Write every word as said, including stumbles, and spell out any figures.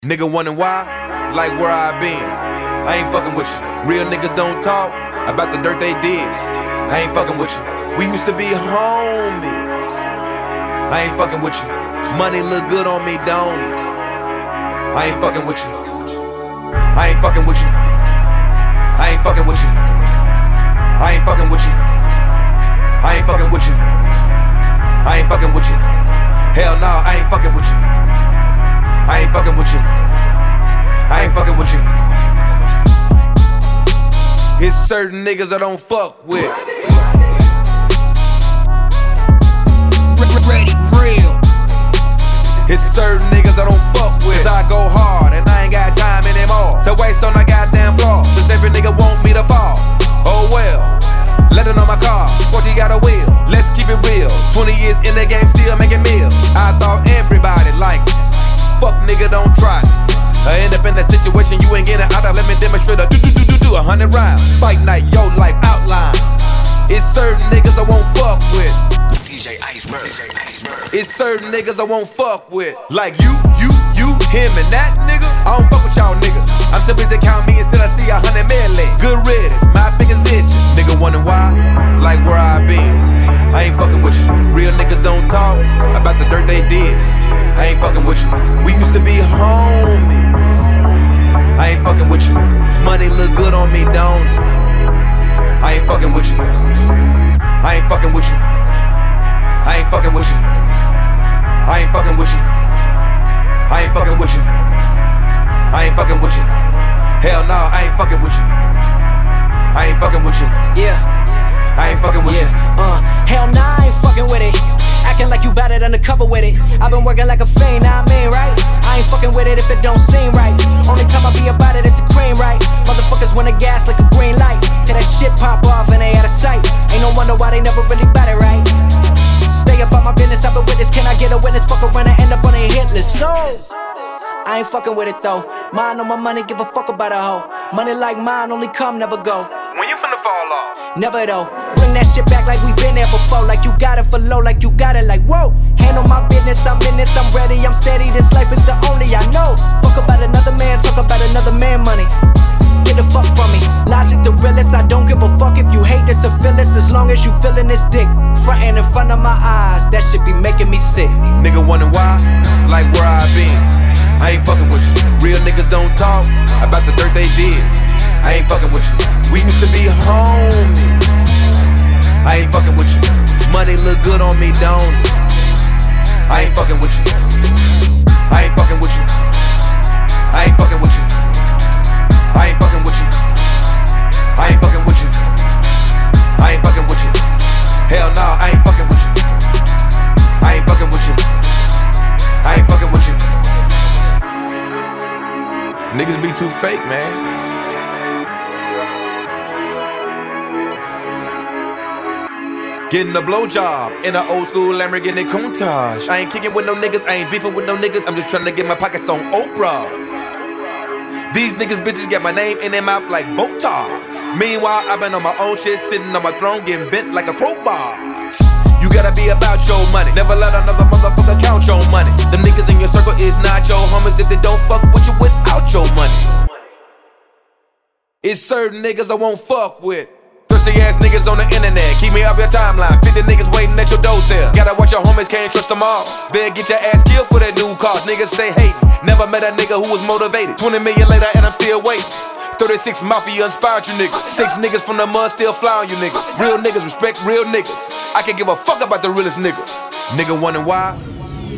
Nigga wondering why, like where I been. I ain't fucking with you. Real niggas don't talk about the dirt they did. I ain't fucking with you. We used to be homies. I ain't fucking with you. Money look good on me, don't it? I ain't fucking with you. I ain't fucking with you. I ain't fucking with you. I ain't fucking with you. I ain't fucking with you. I ain't fucking with you. Hell no, I ain't fucking with you. I ain't fucking with you. I ain't fucking with you. It's certain niggas I don't fuck with. Ready, real. It's certain niggas I don't fuck with. Cause I go hard and I ain't got time anymore to waste on a goddamn flaw. Since every nigga want me to fall. Oh well, let it on my car, forty got a wheel. Let's keep it real. Twenty years in the game, still making meals. I thought everybody liked it. Fuck nigga, don't try it. I end up in that situation, you ain't getting out of. Let me demonstrate a do do do do do a hundred rounds. Fight night, your life outline. It's certain niggas I won't fuck with. D J Iceberg. It's certain niggas I won't fuck with. Like you, you, you, him, and that nigga. I don't fuck with y'all niggas. I'm too busy counting me until I see a hundred million. Good riddance, my fingers itching. Nigga wondering why, like where I been. I ain't fucking with you. Real niggas don't talk about the dirt they did. I ain't fucking with you. We used to be homies. I ain't fucking with you. Money look good on me, don't it? I ain't fucking with you. I ain't fucking with you. I ain't fucking with you. I ain't fucking with you. I ain't fucking with you. I ain't fucking with you. Hell no, I ain't fucking with you. I ain't fucking with you. Yeah. I ain't fucking with yeah. you. Uh, hell nah, I ain't fucking with it. Acting like you bout it undercover with it. I've been working like a fiend, I mean, right? I ain't fucking with it if it don't seem right. Only time I be about it if the cream right. Motherfuckers wanna gas like a green light. Till that shit pop off and they out of sight. Ain't no wonder why they never really bout it right. Stay about my business, I'm the witness. Can I get a witness? Fuck around and end up on a hit list. So I ain't fucking with it though. Mine on my money, give a fuck about a hoe. Money like mine, only come, never go. When you finna fall off? Never though. Bring that shit back like we been there before. Like you got it for low, like you got it like whoa. Handle my business, I'm in this, I'm ready, I'm steady. This life is the only I know. Fuck about another man, talk about another man money. Get the fuck from me. Logic the realest, I don't give a fuck if you hate this or feel this. As long as you feeling this dick frontin' in front of my eyes, that shit be making me sick. Nigga wondering why, like where I been. I ain't fucking with you. Real niggas don't talk about the dirt they did. I ain't fucking with you. We used to be homies. I ain't fucking with you. Money look good on me, don't it? I ain't fucking with you. I ain't fucking with you. I ain't fucking with you. I ain't fucking with you. I ain't fucking with you. I ain't fucking with you. Hell no, I ain't fucking with you. I ain't fucking with you. I ain't fucking with you. Niggas be too fake, man. Getting a blowjob in an old school Lamborghini Countach. I ain't kicking with no niggas, I ain't beefing with no niggas. I'm just trying to get my pockets on Oprah. These niggas bitches get my name in their mouth like Botox. Meanwhile, I've been on my own shit, sitting on my throne, getting bent like a crowbar. You gotta be about your money. Never let another motherfucker count your money. Them niggas in your circle is not your homies if they don't fuck with you without your money. It's certain niggas I won't fuck with. Thirsty ass niggas on the internet, keep me off your timeline. Fifty niggas waiting at your doorstep. Gotta watch your homies, can't trust them all. They'll get your ass killed for that new cause. Niggas stay hating. Never met a nigga who was motivated. Twenty million later and I'm still waiting. Thirty-six Mafia inspired you niggas. Six niggas from the mud still fly on you niggas. Real niggas respect real niggas. I can give a fuck about the realest nigga. Nigga wondering why,